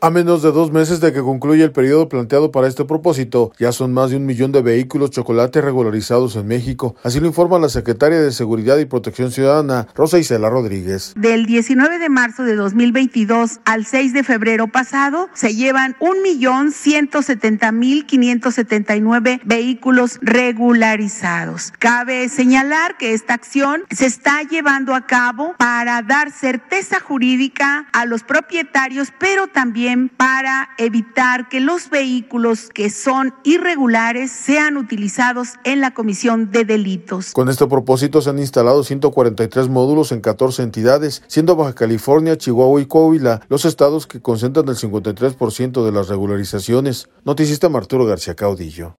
A menos de 2 meses de que concluya el periodo planteado para este propósito, ya son más de 1 millón de vehículos chocolate regularizados en México. Así lo informa la secretaria de Seguridad y Protección Ciudadana, Rosa Isela Rodríguez. Del 19 de marzo de 2022 al 6 de febrero pasado, se llevan 1.170.579 vehículos regularizados. Cabe señalar que esta acción se está llevando a cabo para dar certeza jurídica a los propietarios, pero también para evitar que los vehículos que son irregulares sean utilizados en la comisión de delitos. Con este propósito se han instalado 143 módulos en 14 entidades, siendo Baja California, Chihuahua y Coahuila los estados que concentran el 53% de las regularizaciones. Noticista Arturo García Caudillo.